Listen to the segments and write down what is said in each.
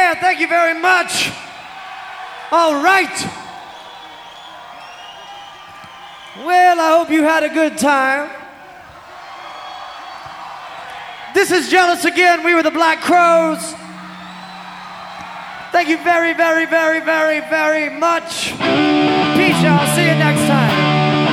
Yeah, thank you very much. All right. Well, I hope you had a good time. This is Jealous again. We were the Black Crowes. Thank you very, very, very, very, very much. Peace, y'all. See you next time.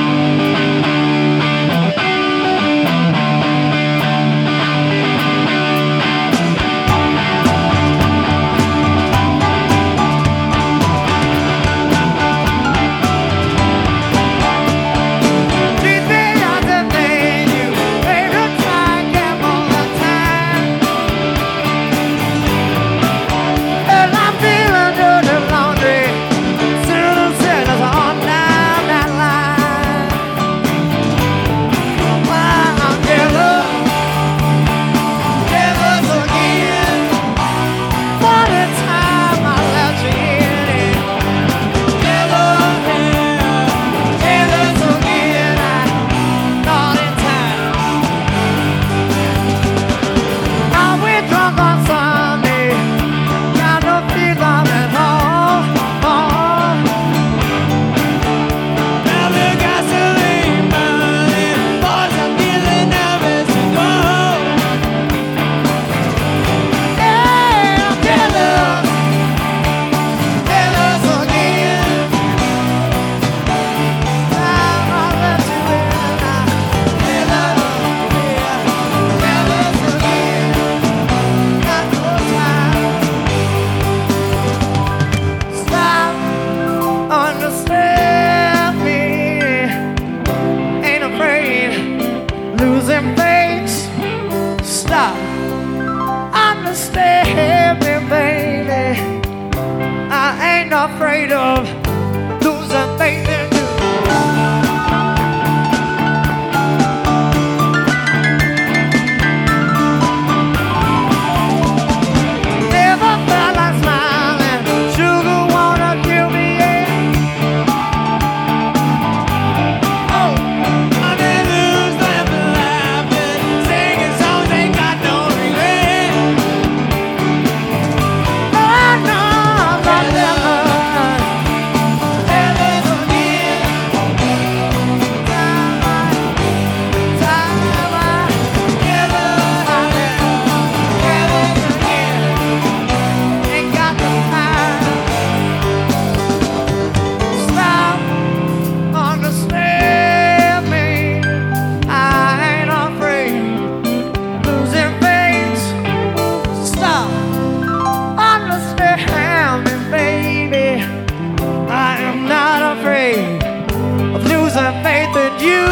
Losing face, stop. Understand me, baby. I ain't afraid of losing faith in you. Never felt like smiling. Sugar wanna kill me, yeah. Oh, I didn't lose them laughing, singing songs ain't got no regret. Oh no, but never, never forget. Time I never forget. Ain't got no time. Stop, understand me. I ain't afraid, losing face. Stop, understand me, baby. I am not afraid of losing faith in you.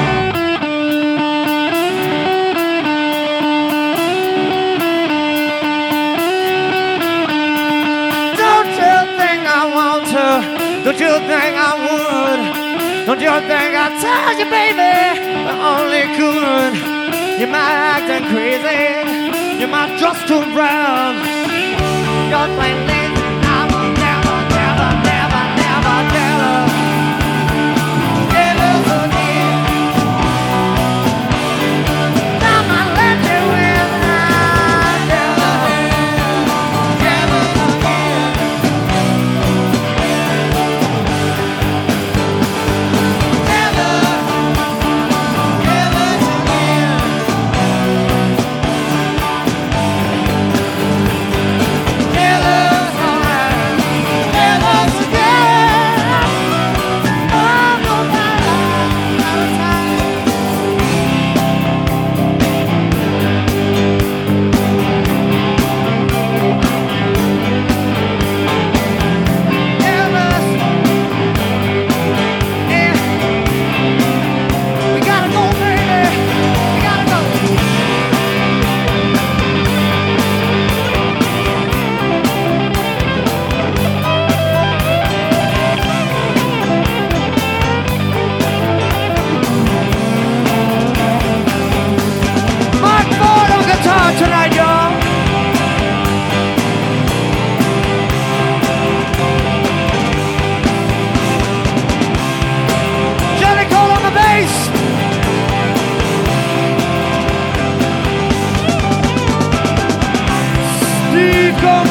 Don't you think I want to? Don't you think I would? Don't you think I tell you, baby, I only could? You might acting crazy, you might just too brown. You're playing lazy, I will never, never, never, never tell her. Jealous again. Time I let you in, I tell her. Jealous again. We gotta go, baby. We gotta go. Mark Ford on guitar tonight, y'all. Johnny Cole on the bass. Steve Coleman